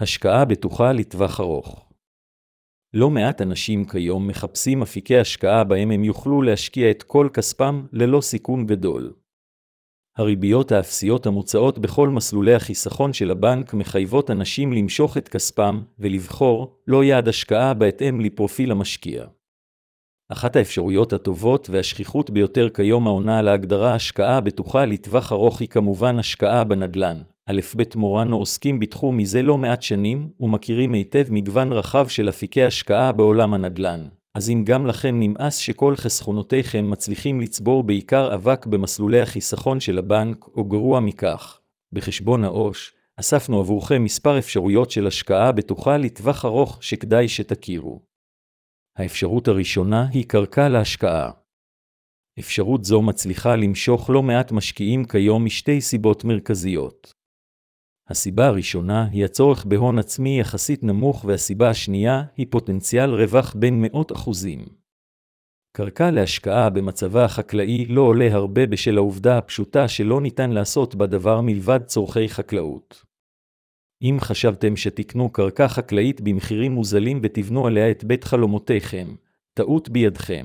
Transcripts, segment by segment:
השקעה בטוחה לטווח ארוך. לא מעט אנשים כיום מחפשים אפיקי השקעה בהם הם יוכלו להשקיע את כל כספם ללא סיכון גדול. הריביות האפסיות המוצעות בכל מסלולי החיסכון של הבנק מחייבות אנשים למשוך את כספם ולבחור לא יעד השקעה בהתאם לפרופיל המשקיע. אחת האפשרויות הטובות והשכיחות ביותר כיום העונה על ההגדרה השקעה בטוחה לטווח ארוך היא כמובן השקעה בנדל"ן. בית מורנו עוסקים בתחום מזה לא מעט שנים ומכירים היטב מגוון רחב של אפיקי השקעה בעולם הנדל"ן. אז אם גם לכם נמאס שכל חסכונותיכם מצליחים לצבור בעיקר אבק במסלולי החיסכון של הבנק, או גרוע מכך, בחשבון העו"ש, אספנו עבורכם מספר אפשרויות של השקעה בטוחה לטווח ארוך שכדאי שתכירו. האפשרות הראשונה היא קרקע להשקעה. אפשרות זו מצליחה למשוך לא מעט משקיעים כיום משתי סיבות מרכזיות. הסיבה הראשונה היא הצורך בהון עצמי יחסית נמוך, והסיבה השנייה היא פוטנציאל רווח בין 100%. קרקע להשקעה במצבה החקלאי לא עולה הרבה בשל העובדה הפשוטה שלא ניתן לעשות בדבר מלבד צורכי חקלאות. אם חשבתם שתקנו קרקע חקלאית במחירים מוזלים ותבנו עליה את בית חלומותיכם, טעות בידכם.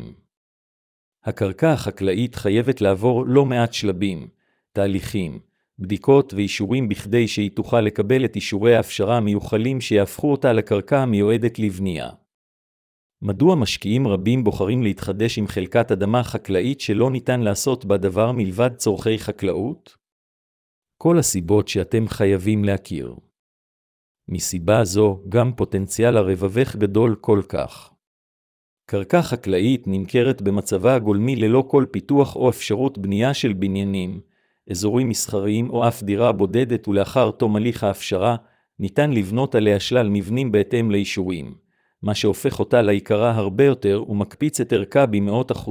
הקרקע החקלאית חייבת לעבור לא מעט שלבים, תהליכים, בדיקות ואישורים בכדי שהיא תוכל לקבל את אישורי ההפשרה המיוחלים שיהפכו אותה לקרקע המיועדת לבנייה. מדוע משקיעים רבים בוחרים להתחדש עם חלקת אדמה חקלאית שלא ניתן לעשות בה דבר מלבד צורכי חקלאות? כל הסיבות שאתם חייבים להכיר. מסיבה זו גם פוטנציאל הרווח גדול כל כך. קרקע חקלאית נמכרת במצבה הגולמי ללא כל פיתוח או אפשרות בנייה של בניינים, אזורים מסחריים או אף דירה בודדת, ולאחר תום הליך ההפשרה ניתן לבנות עליה שלל מבנים בהתאם לאישורים, מה שהופך אותה ליקרה הרבה יותר ומקפיץ את ערכה ב100%.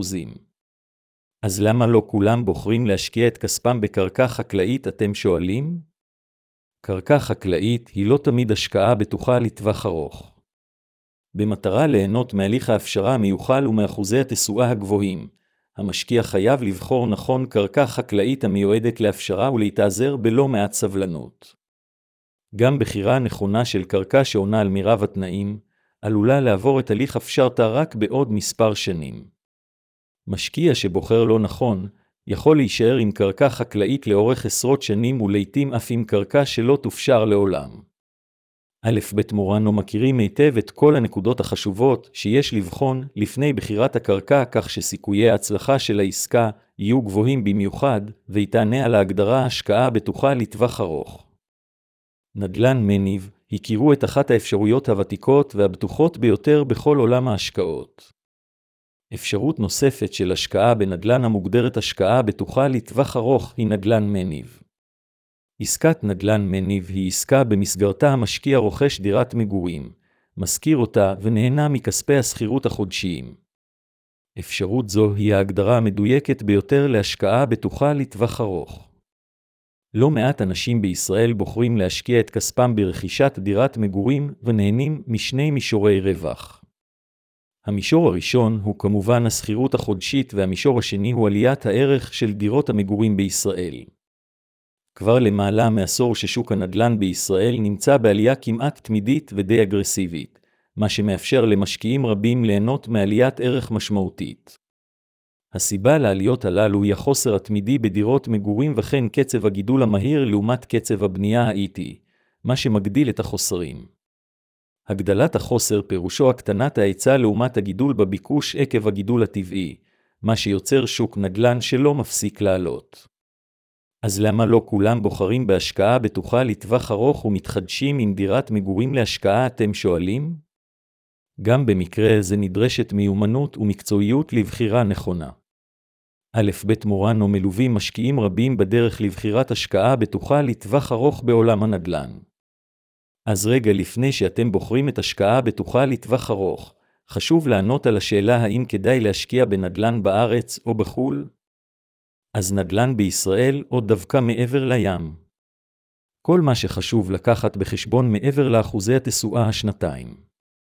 אז למה לא כולם בוחרים להשקיע את כספם בקרקע חקלאית, אתם שואלים? קרקע חקלאית היא לא תמיד השקעה בטוחה לטווח ארוך. במטרה ליהנות מהליך ההפשרה המיוחל ומאחוזי התשואה הגבוהים, המשקיע חייב לבחור נכון קרקע חקלאית המיועדת להפשרה ולהתאזר בלא מעט סבלנות. גם בחירה נכונה של קרקע שעונה על מירב התנאים, עלולה לעבור את הליך הפשרתה רק בעוד מספר שנים. משקיע שבוחר לא נכון, יכול להישאר עם קרקע חקלאית לאורך עשרות שנים ולעיתים אף עם קרקע שלא תופשר לעולם. בית מורנו מכירים היטב את כל הנקודות החשובות שיש לבחון לפני בחירת הקרקע, כך שסיכויי ההצלחה של העסקה יהיו גבוהים במיוחד, ויתענה על ההגדרה השקעה בטוחה לטווח ארוך. נדל"ן מניב, הכירו את אחת האפשרויות הוותיקות והבטוחות ביותר בכל עולם ההשקעות. אפשרות נוספת של השקעה בנדל"ן המוגדרת השקעה בטוחה לטווח ארוך היא נדל"ן מניב. עסקת נדל"ן מניב היא עסקה במסגרתה המשקיע רוכש דירת מגורים, משכיר אותה ונהנה מכספי השכירות החודשיים. אפשרות זו היא ההגדרה המדויקת ביותר להשקעה בטוחה לטווח ארוך. לא מעט אנשים בישראל בוחרים להשקיע את כספם ברכישת דירת מגורים ונהנים משני מישורי רווח. המישור הראשון הוא כמובן השכירות החודשית, והמישור השני הוא עליית הערך של דירות המגורים בישראל. כבר למעלה מעשור ששוק הנדל"ן בישראל נמצא בעלייה כמעט תמידית ודי אגרסיבית, מה שמאפשר למשקיעים רבים ליהנות מעליית ערך משמעותית. הסיבה לעליות הללו היא החוסר התמידי בדירות מגורים וכן קצב הגידול המהיר לעומת קצב הבנייה האיטי, מה שמגדיל את החוסרים. הגדלת החוסר פירושו הקטנת ההיצע לעומת הגידול בביקוש עקב הגידול הטבעי, מה שיוצר שוק נדל"ן שלא מפסיק לעלות. אז למה לא כולם בוחרים בהשקעה בטוחה לטווח ארוך ומתחדשים עם דירת מגורים להשקעה, אתם שואלים? גם במקרה זה נדרשת מיומנות ומקצועיות לבחירה נכונה. בית מורנו מלווים משקיעים רבים בדרך לבחירת השקעה בטוחה לטווח ארוך בעולם הנדל"ן. אז רגע לפני שאתם בוחרים את השקעה בטוחה לטווח ארוך, חשוב לענות על השאלה האם כדאי להשקיע בנדל"ן בארץ או בחו"ל? אז נדל"ן בישראל או דווקא מעבר לים? כל מה שחשוב לקחת בחשבון מעבר לאחוזי התשואה השנתיים.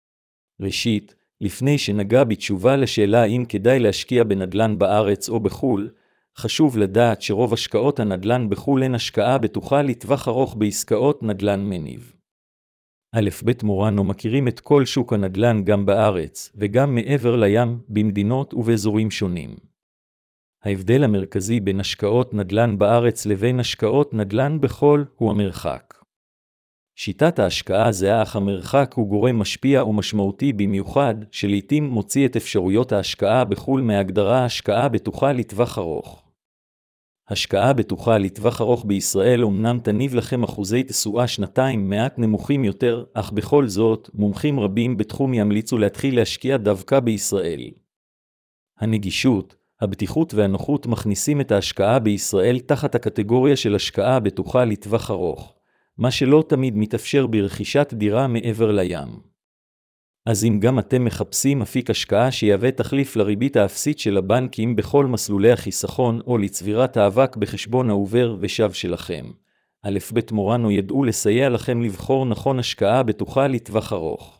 ראשית, לפני שנגע בתשובה לשאלה האם כדאי להשקיע בנדל"ן בארץ או בחו"ל, חשוב לדעת שרוב השקעות הנדל"ן בחו"ל הן השקעה בטוחה לטווח ארוך בעסקאות נדל"ן מניב. א' ב' מורנו מכירים את כל שוק הנדל"ן גם בארץ, וגם מעבר לים, במדינות ובאזורים שונים. ההבדל המרכזי בין השקעות נדל"ן בארץ לבין השקעות נדל"ן בחו"ל הוא המרחק. שיטת ההשקעה זהה, אך המרחק הוא גורם משפיע ומשמעותי במיוחד, שלעיתים מוציא את אפשרויות ההשקעה בחו"ל מהגדרה השקעה בטוחה לטווח ארוך. השקעה בטוחה לטווח ארוך בישראל אומנם תניב לכם אחוזי תשואה שנתיים מעט נמוכים יותר, אך בכל זאת, מומחים רבים בתחום ימליצו להתחיל להשקיע דווקא בישראל. הנגישות, הבטיחות והנוחות מכניסים את ההשקעה בישראל תחת הקטגוריה של השקעה בטוחה לטווח ארוך, מה שלא תמיד מתאפשר ברכישת דירה מעבר לים. אז אם גם אתם מחפשים אפיק השקעה שיהווה תחליף לריבית האפסית של הבנקים בכל מסלולי החיסכון או לצבירת האבק בחשבון העובר ושב שלכם, א' ב' מורנו ידעו לסייע לכם לבחור נכון השקעה בטוחה לטווח ארוך.